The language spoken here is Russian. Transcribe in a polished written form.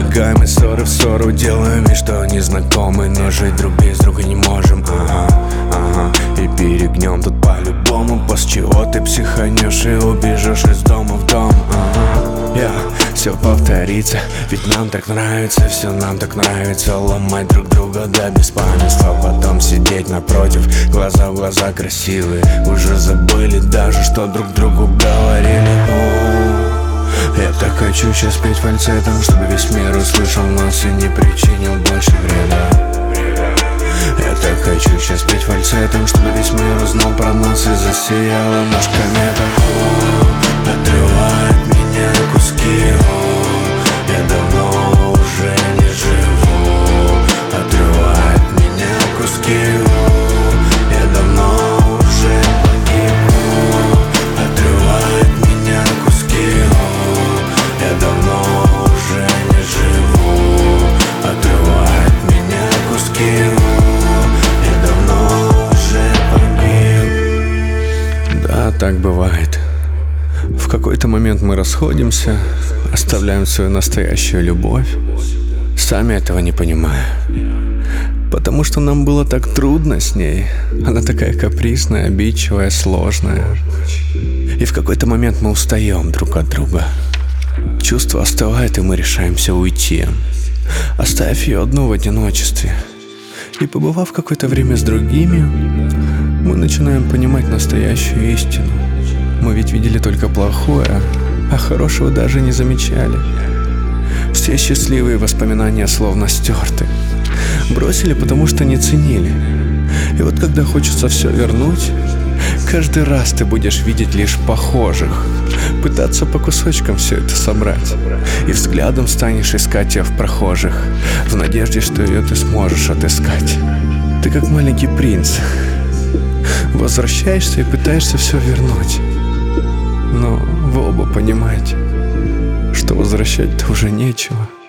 Избегаем из ссоры в ссору, делаем вид, что не знакомы, но жить друг без друга не можем. И перегнем тут по-любому, после чего ты психанешь и убежишь из дома в дом. Все повторится, ведь нам так нравится, все нам так нравится. Ломать друг друга до беспамятства, потом сидеть напротив, глаза в глаза красивые. Уже забыли даже, что друг другу говорили. Я так хочу сейчас петь фальцетом, чтобы весь мир услышал нас и не причинил больше вреда. Я так хочу сейчас петь фальцетом, чтобы весь мир узнал про нас и засияла наш комета. Отрывает меня на куски, я давно уже не живу. Отрывает меня на куски, я давно уже погиб. Отрывает меня на куски, я давно уже не живу. Отрывает меня на куски, я давно уже погиб. Да, так бывает. В какой-то момент мы расходимся, оставляем свою настоящую любовь, сами этого не понимая. Потому что нам было так трудно с ней. Она такая капризная, обидчивая, сложная. И в какой-то момент мы устаем друг от друга. Чувство остывает, и мы решаемся уйти, оставив ее одну в одиночестве. И побывав какое-то время с другими, мы начинаем понимать настоящую истину. Мы ведь видели только плохое, а хорошего даже не замечали. Все счастливые воспоминания словно стерты. Бросили, потому что не ценили. И вот когда хочется все вернуть, каждый раз ты будешь видеть лишь похожих, пытаться по кусочкам все это собрать. И взглядом станешь искать ее в прохожих, в надежде, что ее ты сможешь отыскать. Ты как маленький принц, возвращаешься и пытаешься все вернуть. Но вы оба понимаете, что возвращать-то уже нечего.